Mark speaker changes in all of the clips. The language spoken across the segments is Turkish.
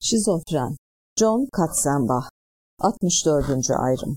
Speaker 1: Şizofren. John Katzenbach. 64. ayrım.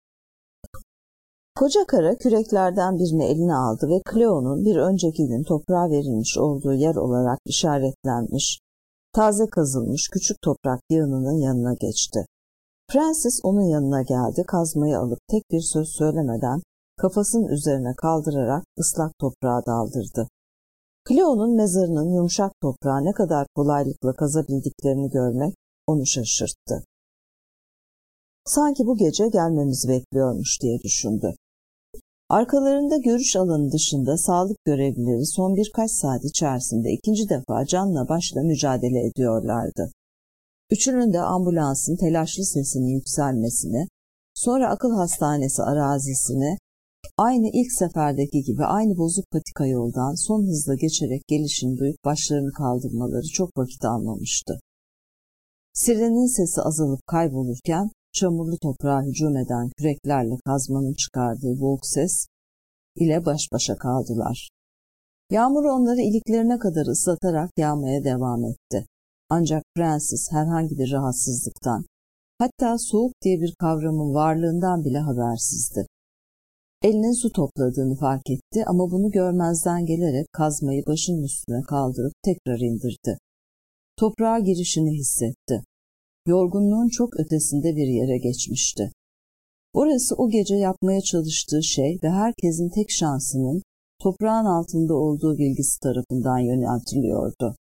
Speaker 1: Koca kara küreklerden birini eline aldı ve Cleo'nun bir önceki gün toprağa verilmiş olduğu yer olarak işaretlenmiş, taze kazılmış küçük toprak yığınının yanına geçti. Prenses onun yanına geldi, kazmayı alıp tek bir söz söylemeden kafasının üzerine kaldırarak ıslak toprağa daldırdı. Cleo'nun mezarının yumuşak toprağı ne kadar kolaylıkla kazabildiklerini görmek onu şaşırttı. Sanki bu gece gelmemizi bekliyormuş diye düşündü. Arkalarında görüş alanı dışında sağlık görevlileri son birkaç saat içerisinde ikinci defa canla başla mücadele ediyorlardı. Üçünün de ambulansın telaşlı sesinin yükselmesini, sonra akıl hastanesi arazisine, aynı ilk seferdeki gibi aynı bozuk patika yoldan son hızla geçerek gelişini duyup başlarını kaldırmaları çok vakit almamıştı. Sirenin sesi azalıp kaybolurken, çamurlu toprağa hücum eden küreklerle kazmanın çıkardığı boğuk ses ile baş başa kaldılar. Yağmur onları iliklerine kadar ıslatarak yağmaya devam etti. Ancak prenses herhangi bir rahatsızlıktan, hatta soğuk diye bir kavramın varlığından bile habersizdi. Elinin su topladığını fark etti ama bunu görmezden gelerek kazmayı başının üstüne kaldırıp tekrar indirdi. Toprağa girişini hissetti. Yorgunluğun çok ötesinde bir yere geçmişti. Orası o gece yapmaya çalıştığı şey ve herkesin tek şansının toprağın altında olduğu bilgisi tarafından yöneltiliyordu.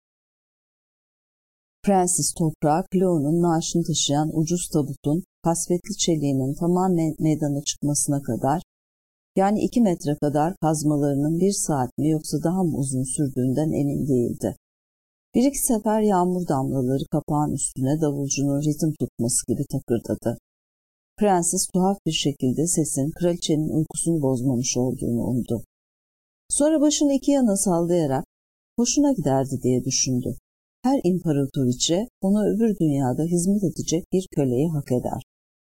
Speaker 1: Prenses toprağa Cleo'nun naaşını taşıyan ucuz tabutun kasvetli çeliğinin tamamen meydana çıkmasına kadar, yani 2 metre kadar kazmalarının 1 saat mi yoksa daha mı uzun sürdüğünden emin değildi. Bir iki sefer yağmur damlaları kapağın üstüne davulcunun ritim tutması gibi takırdadı. Prenses tuhaf bir şekilde sesin kraliçenin uykusunu bozmamış olduğunu umdu. Sonra başını iki yana sallayarak hoşuna giderdi diye düşündü. Her imparatoriçe ona öbür dünyada hizmet edecek bir köleyi hak eder.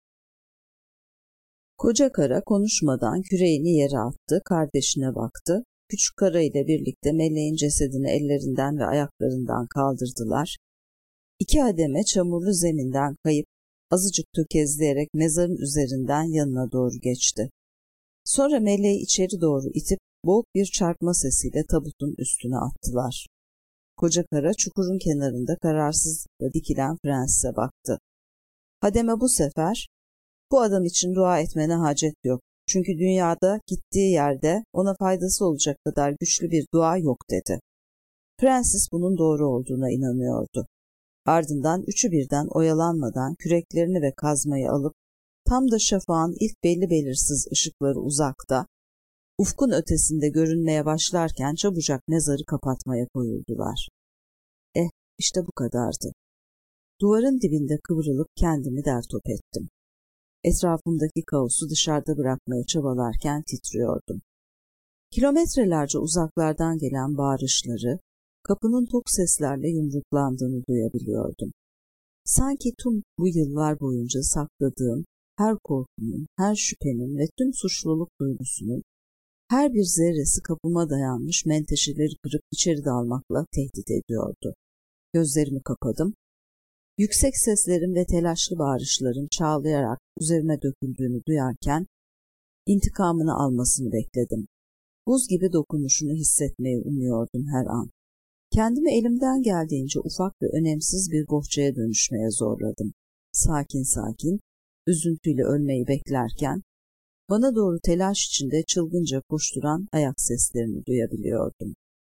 Speaker 1: Koca kara konuşmadan küreğini yere attı, kardeşine baktı. Küçük kara ile birlikte meleğin cesedini ellerinden ve ayaklarından kaldırdılar. 2 hademe çamurlu zeminden kayıp azıcık tökezleyerek mezarın üzerinden yanına doğru geçti. Sonra meleği içeri doğru itip boğuk bir çarpma sesiyle tabutun üstüne attılar. Koca kara çukurun kenarında kararsızlıkla dikilen prensese baktı. Hademe bu sefer, "Bu adam için dua etmene hacet yok. Çünkü dünyada gittiği yerde ona faydası olacak kadar güçlü bir dua yok," dedi. Prenses bunun doğru olduğuna inanıyordu. Ardından üçü birden oyalanmadan küreklerini ve kazmayı alıp tam da şafağın ilk belli belirsiz ışıkları uzakta, ufkun ötesinde görünmeye başlarken çabucak mezarı kapatmaya koyuldular. İşte bu kadardı. Duvarın dibinde kıvrılıp kendimi dertop ettim. Etrafımdaki kaosu dışarıda bırakmaya çabalarken titriyordum. Kilometrelerce uzaklardan gelen bağırışları, kapının tok seslerle yumruklandığını duyabiliyordum. Sanki tüm bu yıllar boyunca sakladığım her korkunun, her şüphenin ve tüm suçluluk duygusunun her bir zerresi kapıma dayanmış menteşeleri kırıp içeri dalmakla tehdit ediyordu. Gözlerimi kapadım. Yüksek seslerin ve telaşlı bağırışların çağlayarak üzerime döküldüğünü duyarken intikamını almasını bekledim. Buz gibi dokunuşunu hissetmeyi umuyordum her an. Kendimi elimden geldiğince ufak ve önemsiz bir bohçaya dönüşmeye zorladım. Sakin sakin, üzüntüyle ölmeyi beklerken bana doğru telaş içinde çılgınca koşturan ayak seslerini duyabiliyordum.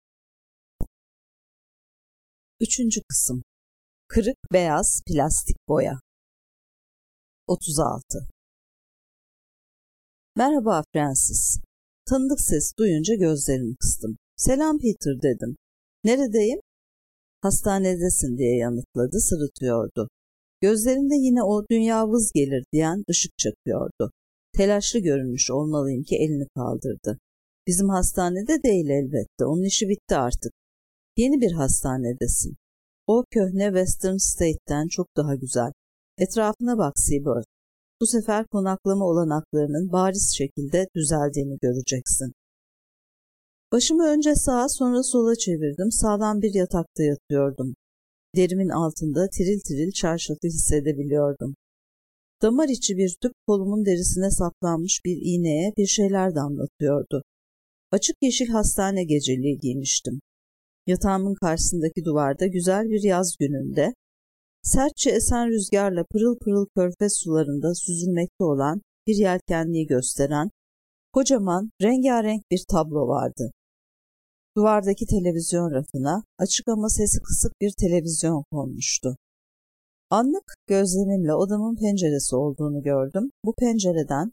Speaker 1: 3. kısım. Kırık beyaz plastik boya. 36. "Merhaba Francis." Tanıdık ses duyunca gözlerimi kıstım. "Selam Peter," dedim. "Neredeyim?" "Hastanedesin," diye yanıtladı, sırıtıyordu. Gözlerinde yine o "dünya vız gelir" diyen ışık çakıyordu. Telaşlı görünmüş olmalıyım ki elini kaldırdı. "Bizim hastanede değil elbette, onun işi bitti artık. Yeni bir hastanedesin. O köhne Western State'ten çok daha güzel. Etrafına bak Seabird. Bu sefer konaklama olanaklarının bariz şekilde düzeldiğini göreceksin." Başımı önce sağa sonra sola çevirdim. Sağlam bir yatakta yatıyordum. Derimin altında tiril tiril çarşafı hissedebiliyordum. Damar içi bir tüp kolumun derisine saplanmış bir iğneye bir şeyler damlatıyordu. Açık yeşil hastane geceliği giymiştim. Yatağımın karşısındaki duvarda güzel bir yaz gününde, sertçe esen rüzgarla pırıl pırıl körfez sularında süzülmekte olan bir yelkenliği gösteren, kocaman, rengarenk bir tablo vardı. Duvardaki televizyon rafına açık ama sesi kısık bir televizyon konmuştu. Anlık gözlerimle odamın penceresi olduğunu gördüm. Bu pencereden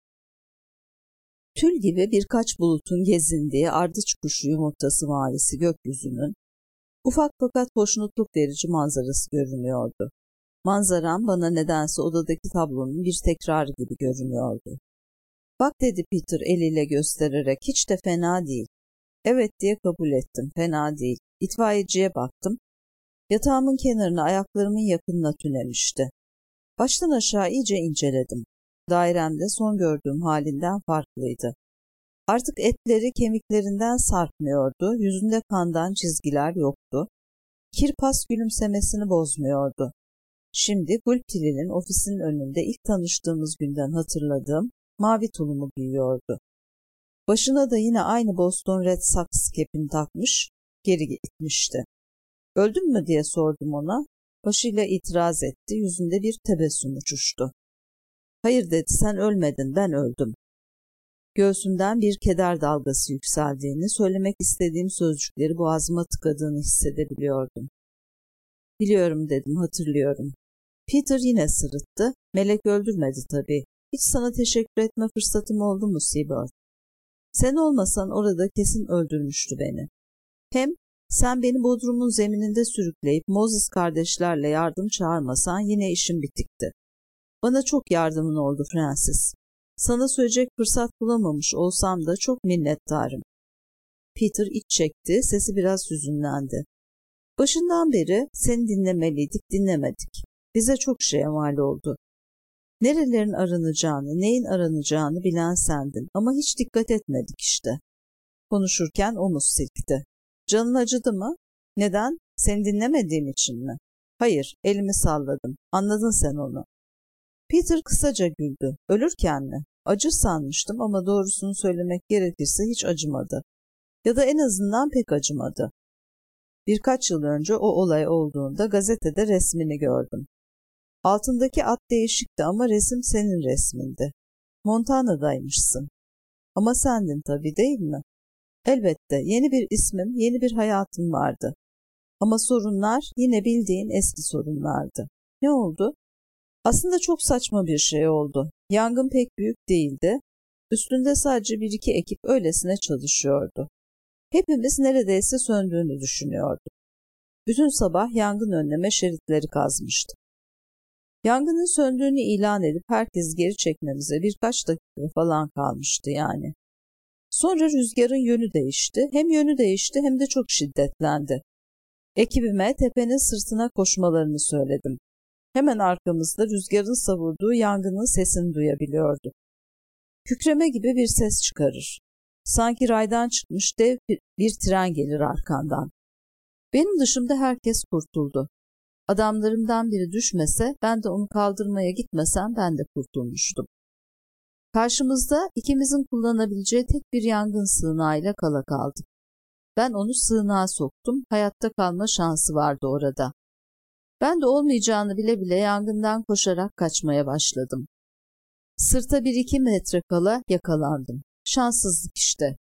Speaker 1: tül gibi birkaç bulutun gezindiği ardıç kuşu yumurtası mavisi gökyüzünün ufak fakat hoşnutluk verici manzarası görünüyordu. Manzaram bana nedense odadaki tablonun bir tekrarı gibi görünüyordu. Bak dedi Peter eliyle göstererek, hiç de fena değil. Evet diye kabul ettim, fena değil. İtfaiyeciye baktım. Yatağımın kenarına ayaklarımın yakınına tünemişti. Baştan aşağı iyice inceledim. Dairemde son gördüğüm halinden farklıydı. Artık etleri kemiklerinden sarkmıyordu, yüzünde kandan çizgiler yoktu. Kirpas gülümsemesini bozmuyordu. Şimdi Gulptili'nin ofisinin önünde ilk tanıştığımız günden hatırladığım mavi tulumu giyiyordu. Başına da yine aynı Boston Red Sox kepini takmış, geri gitmişti. Öldün mü diye sordum ona. Başıyla itiraz etti, yüzünde bir tebessüm uçuştu. Hayır dedi, sen ölmedin, ben öldüm. Göğsümden bir keder dalgası yükseldiğini, söylemek istediğim sözcükleri boğazıma tıkadığını hissedebiliyordum. Biliyorum dedim, hatırlıyorum. Peter yine sırıttı. Melek öldürmedi tabii. Hiç sana teşekkür etme fırsatım oldu mu Seabird? Sen olmasan orada kesin öldürmüştü beni. Hem sen beni bodrumun zemininde sürükleyip Moses kardeşlerle yardım çağırmasan yine işim bitikti. Bana çok yardımın oldu Francis. Sana söyleyecek fırsat bulamamış olsam da çok minnettarım. Peter iç çekti, sesi biraz hüzünlendi. Başından beri seni dinlemeliydik, dinlemedik. Bize çok şeye mal oldu. Nerelerin aranacağını, neyin aranacağını bilen sendin ama hiç dikkat etmedik işte. Konuşurken omuz silkti. Canın acıdı mı? Neden? Seni dinlemediğim için mi? Hayır, elimi salladım. Anladın sen onu. Peter kısaca güldü. Ölürken mi? Acır sanmıştım ama doğrusunu söylemek gerekirse hiç acımadı. Ya da en azından pek acımadı. Birkaç yıl önce o olay olduğunda gazetede resmini gördüm. Altındaki at değişikti ama resim senin resmindi. Montana'daymışsın. Ama sendin tabii değil mi? Elbette yeni bir ismim, yeni bir hayatım vardı. Ama sorunlar yine bildiğin eski sorunlardı. Ne oldu? Aslında çok saçma bir şey oldu. Yangın pek büyük değildi. Üstünde sadece bir iki ekip öylesine çalışıyordu. Hepimiz neredeyse söndüğünü düşünüyorduk. Bütün sabah yangın önleme şeritleri kazmıştık. Yangının söndüğünü ilan edip herkes geri çekmemize birkaç dakika falan kalmıştı yani. Sonra rüzgarın yönü değişti. Hem yönü değişti hem de çok şiddetlendi. Ekibime tepenin sırtına koşmalarını söyledim. Hemen arkamızda rüzgarın savurduğu yangının sesini duyabiliyorduk. Kükreme gibi bir ses çıkarır. Sanki raydan çıkmış dev bir tren gelir arkandan. Benim dışımda herkes kurtuldu. Adamlarımdan biri düşmese, ben de onu kaldırmaya gitmesem ben de kurtulmuştum. Karşımızda ikimizin kullanabileceği tek bir yangın sığınağıyla kala kaldık. Ben onu sığınağa soktum, hayatta kalma şansı vardı orada. Ben de olmayacağını bile bile yangından koşarak kaçmaya başladım. Sırta 1-2 metre kala yakalandım. Şanssızlık işte.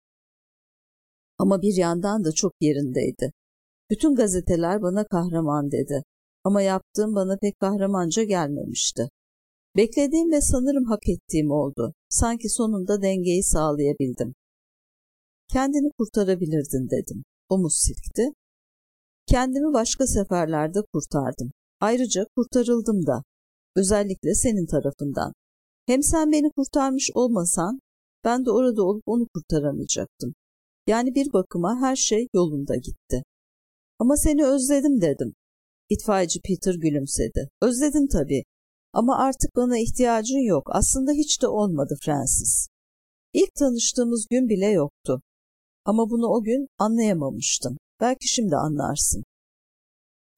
Speaker 1: Ama bir yandan da çok yerindeydi. Bütün gazeteler bana kahraman dedi. Ama yaptığım bana pek kahramanca gelmemişti. Beklediğim ve sanırım hak ettiğim oldu. Sanki sonunda dengeyi sağlayabildim. Kendini kurtarabilirdin dedim. Omuz silkti. Kendimi başka seferlerde kurtardım. Ayrıca kurtarıldım da. Özellikle senin tarafından. Hem sen beni kurtarmış olmasan, ben de orada olup onu kurtaramayacaktım. Yani bir bakıma her şey yolunda gitti. Ama seni özledim dedim. İtfaiyeci Peter gülümsedi. Özledin tabii. Ama artık bana ihtiyacın yok. Aslında hiç de olmadı Francis. İlk tanıştığımız gün bile yoktu. Ama bunu o gün anlayamamıştım. Belki şimdi anlarsın.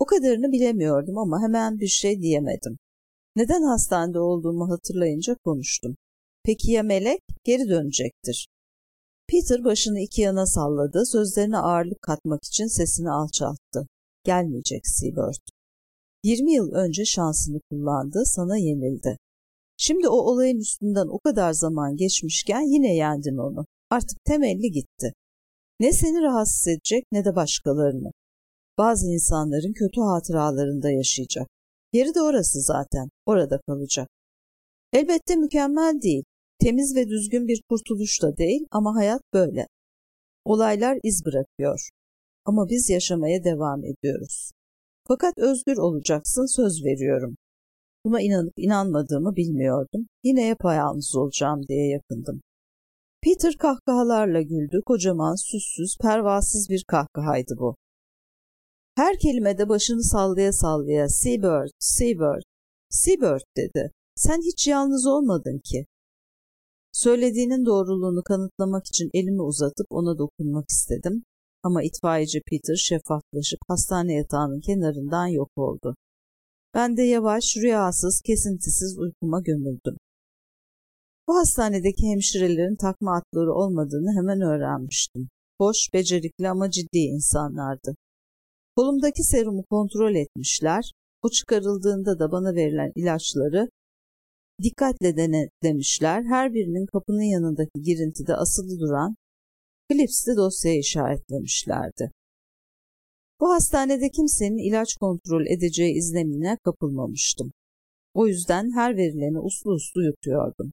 Speaker 1: O kadarını bilemiyordum ama hemen bir şey diyemedim. Neden hastanede olduğumu hatırlayınca konuştum. Peki ya Melek? Geri dönecektir. Peter başını iki yana salladı, sözlerine ağırlık katmak için sesini alçalttı. Gelmeyecek Seabird. 20 yıl önce şansını kullandı, sana yenildi. Şimdi o olayın üstünden o kadar zaman geçmişken yine yendin onu. Artık temelli gitti. Ne seni rahatsız edecek ne de başkalarını. Bazı insanların kötü hatıralarında yaşayacak. Yeri de orası zaten, orada kalacak. Elbette mükemmel değil, temiz ve düzgün bir kurtuluş da değil ama hayat böyle. Olaylar iz bırakıyor. Ama biz yaşamaya devam ediyoruz. Fakat özgür olacaksın, söz veriyorum. Buna inanıp inanmadığımı bilmiyordum. Yine yapayalnız olacağım diye yakındım. Peter kahkahalarla güldü, kocaman, süssüz, pervasız bir kahkahaydı bu. Her kelimede başını sallaya sallaya Seabird, Seabird, Seabird dedi. Sen hiç yalnız olmadın ki. Söylediğinin doğruluğunu kanıtlamak için elimi uzatıp ona dokunmak istedim. Ama itfaiyeci Peter şeffaflaşıp hastane yatağının kenarından yok oldu. Ben de yavaş, rüyasız, kesintisiz uykuma gömüldüm. Bu hastanedeki hemşirelerin takma adları olmadığını hemen öğrenmiştim. Hoş, becerikli ama ciddi insanlardı. Kolumdaki serumu kontrol etmişler, o çıkarıldığında da bana verilen ilaçları dikkatle denetlemişler, her birinin kapının yanındaki girintide asılı duran klipsli dosyaya işaretlemişlerdi. Bu hastanede kimsenin ilaç kontrol edeceği izlenimine kapılmamıştım. O yüzden her verileni uslu uslu yutuyordum.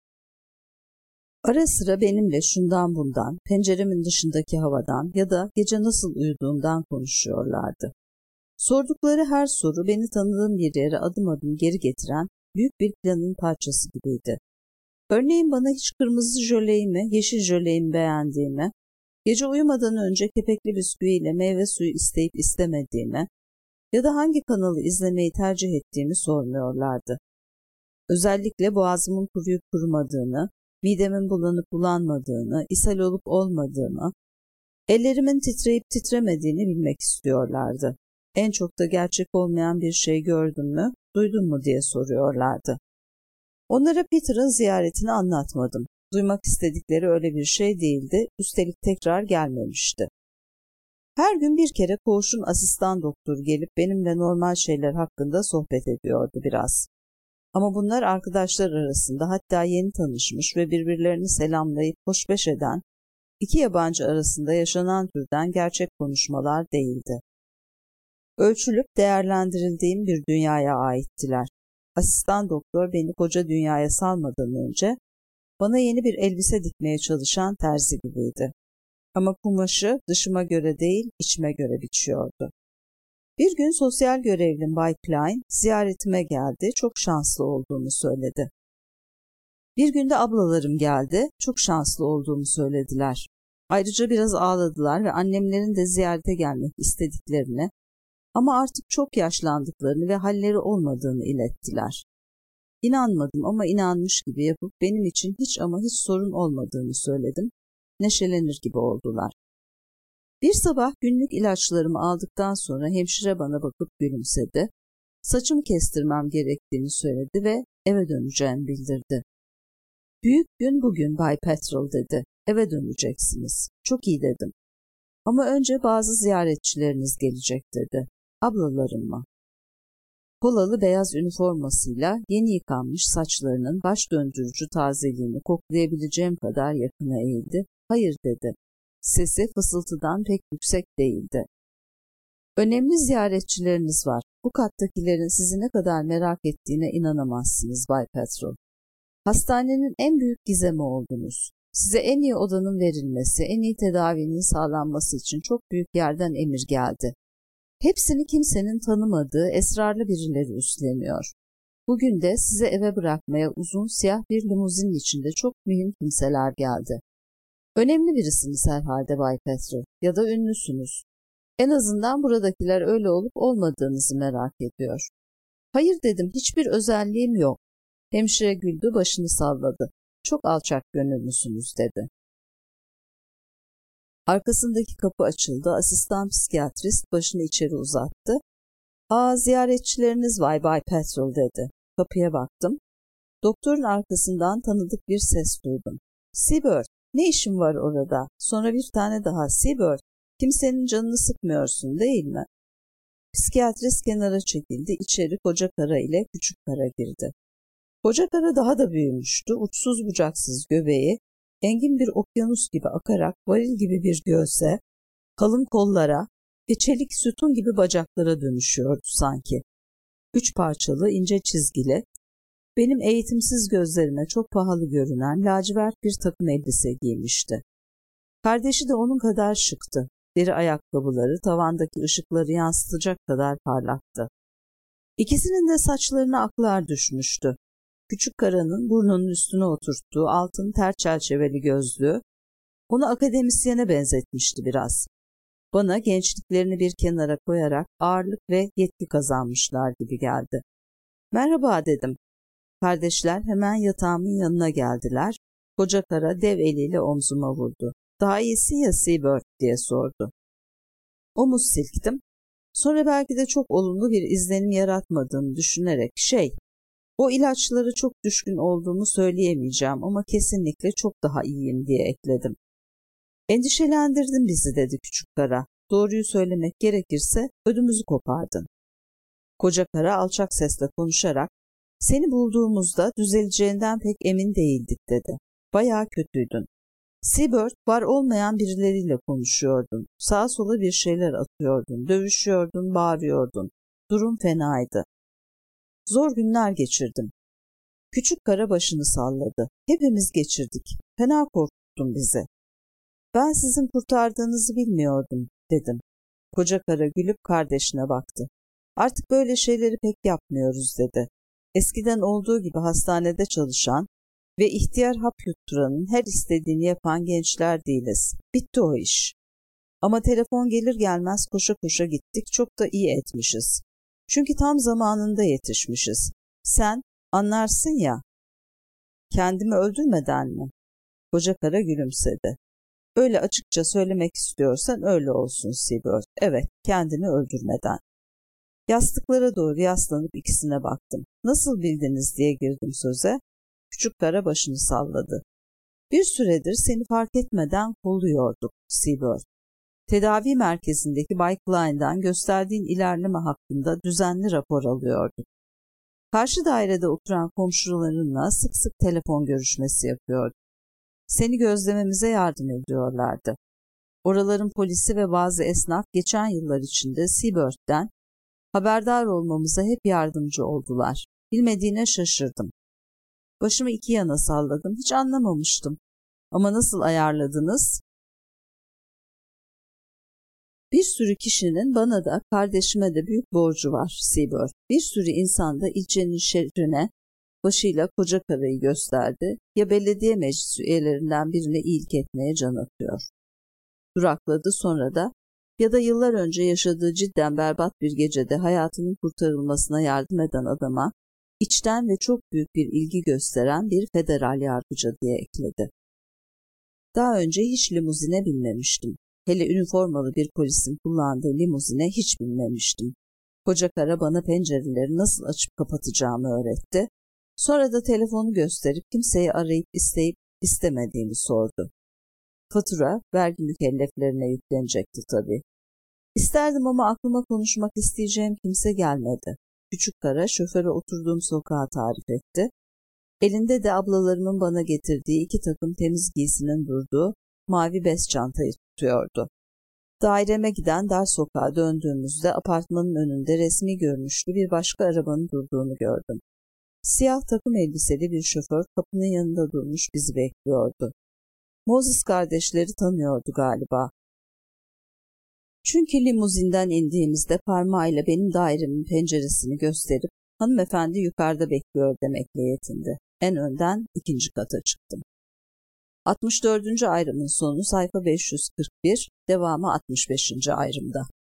Speaker 1: Ara sıra benimle şundan bundan, penceremin dışındaki havadan ya da gece nasıl uyuduğumdan konuşuyorlardı. Sordukları her soru beni tanıdığım bir yere adım adım geri getiren büyük bir planın parçası gibiydi. Örneğin bana hiç kırmızı jöleyi mi, yeşil jöleyi mi beğendiğimi, gece uyumadan önce kepekli bisküviyle meyve suyu isteyip istemediğimi ya da hangi kanalı izlemeyi tercih ettiğimi sormuyorlardı. Özellikle boğazımın kuruyup kurumadığını, midemin bulanıp bulanmadığını, ishal olup olmadığımı, ellerimin titreyip titremediğini bilmek istiyorlardı. En çok da gerçek olmayan bir şey gördün mü, duydun mu diye soruyorlardı. Onlara Peter'ın ziyaretini anlatmadım. Duymak istedikleri öyle bir şey değildi, üstelik tekrar gelmemişti. Her gün bir kere koğuşun asistan doktoru gelip benimle normal şeyler hakkında sohbet ediyordu biraz. Ama bunlar arkadaşlar arasında, hatta yeni tanışmış ve birbirlerini selamlayıp hoşbeş eden iki yabancı arasında yaşanan türden gerçek konuşmalar değildi. Ölçülüp değerlendirildiğim bir dünyaya aittiler. Asistan doktor beni koca dünyaya salmadan önce bana yeni bir elbise dikmeye çalışan terzi gibiydi. Ama kumaşı dışıma göre değil, içime göre biçiyordu. Bir gün sosyal görevlim Bay Klein ziyaretime geldi, çok şanslı olduğumu söyledi. Bir gün de ablalarım geldi, çok şanslı olduğumu söylediler. Ayrıca biraz ağladılar ve annemlerin de ziyarete gelmek istediklerini ama artık çok yaşlandıklarını ve halleri olmadığını ilettiler. İnanmadım ama inanmış gibi yapıp benim için hiç ama hiç sorun olmadığını söyledim. Neşelenir gibi oldular. Bir sabah günlük ilaçlarımı aldıktan sonra hemşire bana bakıp gülümsedi. Saçımı kestirmem gerektiğini söyledi ve eve döneceğini bildirdi. Büyük gün bugün Bay Petrel dedi. Eve döneceksiniz. Çok iyi dedim. Ama önce bazı ziyaretçileriniz gelecek dedi. Ablalarım mı? Polalı beyaz üniformasıyla yeni yıkanmış saçlarının baş döndürücü tazeliğini koklayabileceğim kadar yakına eğildi. Hayır dedi. Sesi fısıltıdan pek yüksek değildi. Önemli ziyaretçileriniz var. Bu kattakilerin sizi ne kadar merak ettiğine inanamazsınız Bay Petrel. Hastanenin en büyük gizemi oldunuz. Size en iyi odanın verilmesi, en iyi tedavinin sağlanması için çok büyük yerden emir geldi. Hepsini kimsenin tanımadığı esrarlı birileri üstleniyor. Bugün de size eve bırakmaya uzun siyah bir limuzinin içinde çok mühim kimseler geldi. Önemli birisiniz herhalde Bay Petrel ya da ünlüsünüz. En azından buradakiler öyle olup olmadığınızı merak ediyor. Hayır dedim, hiçbir özelliğim yok. Hemşire güldü, başını salladı. Çok alçak gönüllüsünüz dedi. Arkasındaki kapı açıldı, asistan psikiyatrist başını içeri uzattı. "Aa, ziyaretçileriniz var Bay Petrol," dedi. Kapıya baktım. Doktorun arkasından tanıdık bir ses duydum. "Seabird, ne işin var orada?" Sonra bir tane daha. "Seabird, kimsenin canını sıkmıyorsun değil mi?" Psikiyatrist kenara çekildi. İçeri koca kara ile küçük kara girdi. Koca kara daha da büyümüştü. Uçsuz bucaksız göbeği, engin bir okyanus gibi akarak varil gibi bir göğse, kalın kollara ve çelik sütun gibi bacaklara dönüşüyordu sanki. Üç parçalı, ince çizgili, benim eğitimsiz gözlerime çok pahalı görünen lacivert bir takım elbise giymişti. Kardeşi de onun kadar şıktı. Deri ayakkabıları tavandaki ışıkları yansıtacak kadar parlaktı. İkisinin de saçlarına aklar düşmüştü. Küçük karanın burnunun üstüne oturttuğu altın ter çerçeveli gözlüğü onu akademisyene benzetmişti biraz. Bana gençliklerini bir kenara koyarak ağırlık ve yetki kazanmışlar gibi geldi. "Merhaba," dedim. Kardeşler hemen yatağımın yanına geldiler. Koca kara dev eliyle omzuma vurdu. "Daha iyisi ya Seabird?" diye sordu. Omuz silktim. Sonra belki de çok olumlu bir izlenim yaratmadığımı düşünerek o ilaçlara çok düşkün olduğumu söyleyemeyeceğim ama kesinlikle çok daha iyiyim diye ekledim. "Endişelendirdin bizi," dedi küçük kara. "Doğruyu söylemek gerekirse ödümüzü kopardın." Koca kara alçak sesle konuşarak, "Seni bulduğumuzda düzeleceğinden pek emin değildik," dedi. "Bayağı kötüydün. Seabird, var olmayan birileriyle konuşuyordun. Sağa sola bir şeyler atıyordun, dövüşüyordun, bağırıyordun. Durum fenaydı. Zor günler geçirdim." Küçük kara başını salladı. "Hepimiz geçirdik. Fena korkuttun bizi." "Ben sizin kurtardığınızı bilmiyordum," dedim. Koca kara gülüp kardeşine baktı. "Artık böyle şeyleri pek yapmıyoruz," dedi. "Eskiden olduğu gibi hastanede çalışan ve ihtiyar hap yutturanın her istediğini yapan gençler değiliz. Bitti o iş. Ama telefon gelir gelmez koşa koşa gittik, çok da iyi etmişiz. Çünkü tam zamanında yetişmişiz. Sen anlarsın ya." "Kendimi öldürmeden mi?" Koca kara gülümsedi. "Öyle açıkça söylemek istiyorsan öyle olsun Seabird. Evet, kendini öldürmeden." Yastıklara doğru yaslanıp ikisine baktım. "Nasıl bildiniz?" diye girdim söze. Küçük kara başını salladı. "Bir süredir seni fark etmeden kolluyorduk Seabird. Tedavi merkezindeki Bay Klein'den gösterdiğin ilerleme hakkında düzenli rapor alıyorduk. Karşı dairede oturan komşularınla sık sık telefon görüşmesi yapıyorduk. Seni gözlememize yardım ediyorlardı. Oraların polisi ve bazı esnaf geçen yıllar içinde Seabird'den haberdar olmamıza hep yardımcı oldular. Bilmediğine şaşırdım. Başımı iki yana salladım. Hiç anlamamıştım. Ama nasıl ayarladınız?" "Bir sürü kişinin bana da kardeşime de büyük borcu var Seabird. Bir sürü insan da ilçenin şehrine başıyla koca karayı gösterdi. Ya belediye meclisi üyelerinden birine iyilik etmeye can atıyor." Durakladı, sonra da "ya da yıllar önce yaşadığı cidden berbat bir gecede hayatının kurtarılmasına yardım eden adama içten ve çok büyük bir ilgi gösteren bir federal yargıca," diye ekledi. Daha önce hiç limuzine binmemiştim. Hele üniformalı bir polisin kullandığı limuzine hiç binmemiştim. Koca kara bana pencereleri nasıl açıp kapatacağımı öğretti. Sonra da telefonu gösterip kimseyi arayıp isteyip istemediğimi sordu. Fatura vergi mükelleflerine yüklenecekti tabii. İsterdim ama aklıma konuşmak isteyeceğim kimse gelmedi. Küçük kara şoföre oturduğum sokağı tarif etti. Elinde de ablalarımın bana getirdiği iki takım temiz giysinin durduğu mavi bez çantayı tutuyordu. Daireme giden dar sokağa döndüğümüzde apartmanın önünde resmi görünüşlü bir başka arabanın durduğunu gördüm. Siyah takım elbiseli bir şoför kapının yanında durmuş bizi bekliyordu. Moses kardeşleri tanıyordu galiba. Çünkü limuzinden indiğimizde parmağıyla benim dairemin penceresini gösterip "hanımefendi yukarıda bekliyor" demekle yetindi. En önden ikinci kata çıktım. 64. ayrımın sonu sayfa 541, devamı 65. ayrımda.